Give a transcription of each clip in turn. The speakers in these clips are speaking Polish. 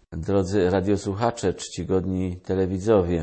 Drodzy radiosłuchacze, czcigodni telewidzowie,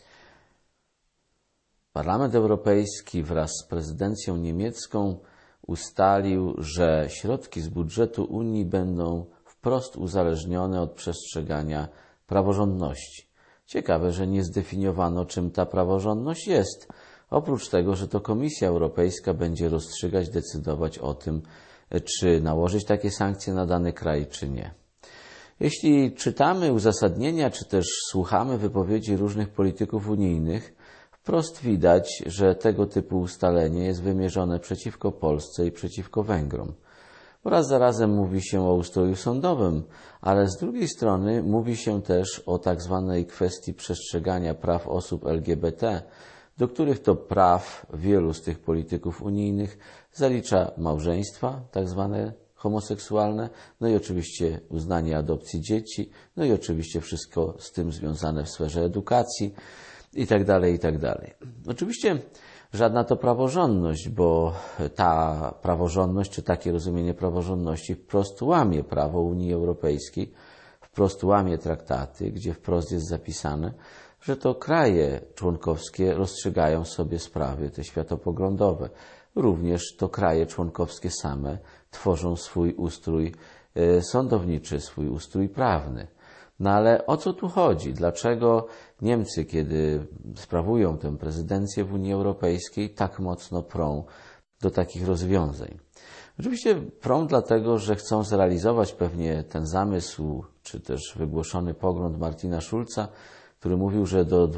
Parlament Europejski wraz z prezydencją niemiecką ustalił, że środki z budżetu Unii będą wprost uzależnione od przestrzegania praworządności. Ciekawe, że nie zdefiniowano, czym ta praworządność jest, oprócz tego, że to Komisja Europejska będzie rozstrzygać, decydować o tym, czy nałożyć takie sankcje na dany kraj, czy nie. Jeśli czytamy uzasadnienia, czy też słuchamy wypowiedzi różnych polityków unijnych, wprost widać, że tego typu ustalenie jest wymierzone przeciwko Polsce i przeciwko Węgrom. Raz za razem mówi się o ustroju sądowym, ale z drugiej strony mówi się też o tak zwanej kwestii przestrzegania praw osób LGBT, do których to praw wielu z tych polityków unijnych zalicza małżeństwa, tak zwane homoseksualne, no i oczywiście uznanie adopcji dzieci, no i oczywiście wszystko z tym związane w sferze edukacji i tak dalej, i tak dalej. Oczywiście żadna to praworządność, bo ta praworządność, czy takie rozumienie praworządności wprost łamie prawo Unii Europejskiej, wprost łamie traktaty, gdzie wprost jest zapisane, że to kraje członkowskie rozstrzygają sobie sprawy te światopoglądowe. Również to kraje członkowskie same tworzą swój ustrój sądowniczy, swój ustrój prawny. No ale o co tu chodzi? Dlaczego Niemcy, kiedy sprawują tę prezydencję w Unii Europejskiej, tak mocno prą do takich rozwiązań? Oczywiście prą dlatego, że chcą zrealizować pewnie ten zamysł, czy też wygłoszony pogląd Martina Schulza, który mówił, że do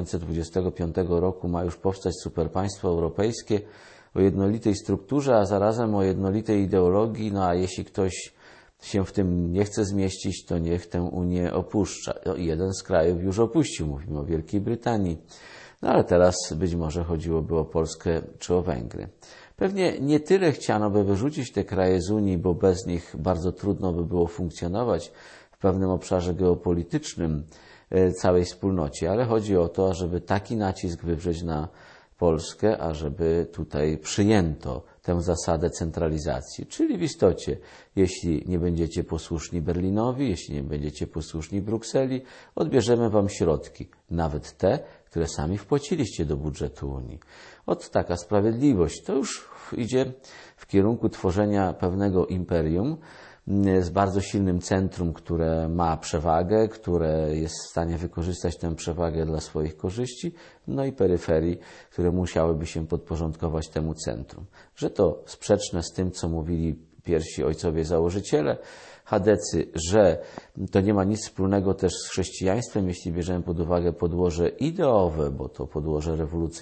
2025 roku ma już powstać superpaństwo europejskie o jednolitej strukturze, a zarazem o jednolitej ideologii, no a jeśli ktoś się w tym nie chce zmieścić, to niech tę Unię opuszcza. Jeden z krajów już opuścił, mówimy o Wielkiej Brytanii, no ale teraz być może chodziłoby o Polskę czy o Węgry. Pewnie nie tyle chciano by wyrzucić te kraje z Unii, bo bez nich bardzo trudno by było funkcjonować w pewnym obszarze geopolitycznym całej wspólnocie, ale chodzi o to, ażeby taki nacisk wywrzeć na Polskę, ażeby tutaj przyjęto tę zasadę centralizacji. Czyli w istocie, jeśli nie będziecie posłuszni Berlinowi, jeśli nie będziecie posłuszni Brukseli, odbierzemy wam środki, nawet te, które sami wpłaciliście do budżetu Unii. Taka sprawiedliwość. To już idzie w kierunku tworzenia pewnego imperium, z bardzo silnym centrum, które ma przewagę, które jest w stanie wykorzystać tę przewagę dla swoich korzyści, no i peryferii, które musiałyby się podporządkować temu centrum. Że to sprzeczne z tym, co mówili pierwsi ojcowie założyciele chadecy, że to nie ma nic wspólnego też z chrześcijaństwem, jeśli bierzemy pod uwagę podłoże ideowe, bo to podłoże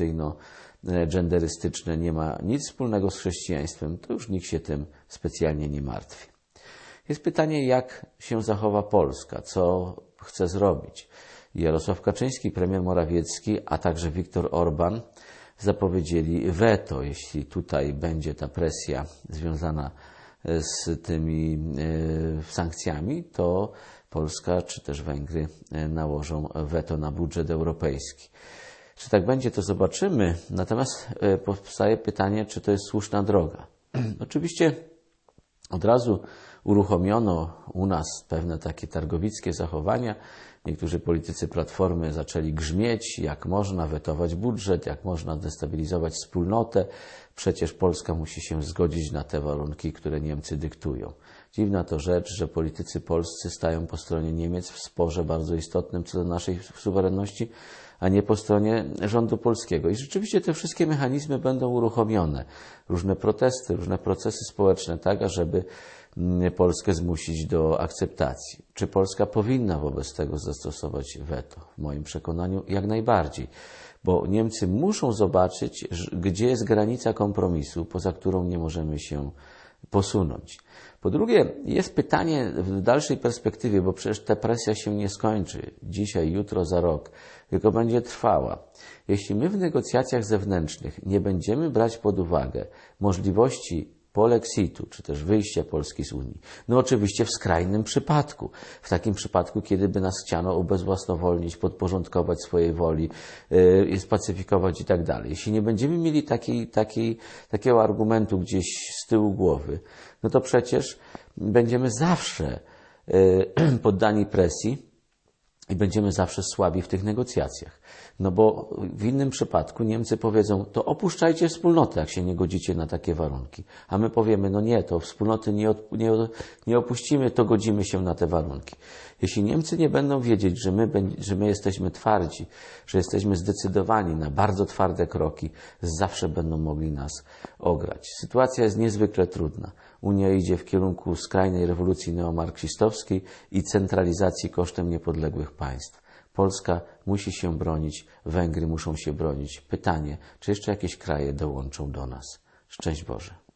rewolucyjno-genderystyczne nie ma nic wspólnego z chrześcijaństwem, to już nikt się tym specjalnie nie martwi. Jest pytanie, jak się zachowa Polska, co chce zrobić. Jarosław Kaczyński, premier Morawiecki, a także Viktor Orban zapowiedzieli weto, jeśli tutaj będzie ta presja związana z tymi sankcjami, to Polska czy też Węgry nałożą weto na budżet europejski. Czy tak będzie, to zobaczymy. Natomiast powstaje pytanie, czy to jest słuszna droga. Oczywiście od razu uruchomiono u nas pewne takie targowickie zachowania. Niektórzy politycy Platformy zaczęli grzmieć, jak można wetować budżet, jak można destabilizować wspólnotę. Przecież Polska musi się zgodzić na te warunki, które Niemcy dyktują. Dziwna to rzecz, że politycy polscy stają po stronie Niemiec w sporze bardzo istotnym co do naszej suwerenności, a nie po stronie rządu polskiego. I rzeczywiście te wszystkie mechanizmy będą uruchomione. Różne protesty, różne procesy społeczne, tak, ażeby Polskę zmusić do akceptacji. Czy Polska powinna wobec tego zastosować weto? W moim przekonaniu jak najbardziej. Bo Niemcy muszą zobaczyć, gdzie jest granica kompromisu, poza którą nie możemy się posunąć. Po drugie, jest pytanie w dalszej perspektywie, bo przecież ta presja się nie skończy dzisiaj, jutro, za rok, tylko będzie trwała. Jeśli my w negocjacjach zewnętrznych nie będziemy brać pod uwagę możliwości polexitu, czy też wyjścia Polski z Unii, no oczywiście w skrajnym przypadku, w takim przypadku, kiedy by nas chciano ubezwłasnowolnić, podporządkować swojej woli, spacyfikować i tak dalej. Jeśli nie będziemy mieli takiego argumentu gdzieś z tyłu głowy, no to przecież będziemy zawsze poddani presji i będziemy zawsze słabi w tych negocjacjach. No bo w innym przypadku Niemcy powiedzą, to opuszczajcie wspólnotę, jak się nie godzicie na takie warunki. A my powiemy, no nie, to wspólnoty nie opuścimy, to godzimy się na te warunki. Jeśli Niemcy nie będą wiedzieć, że my jesteśmy twardzi, że jesteśmy zdecydowani na bardzo twarde kroki, zawsze będą mogli nas ograć. Sytuacja jest niezwykle trudna. Unia idzie w kierunku skrajnej rewolucji neomarksistowskiej i centralizacji kosztem niepodległych państw. Polska musi się bronić, Węgry muszą się bronić. Pytanie, czy jeszcze jakieś kraje dołączą do nas? Szczęść Boże.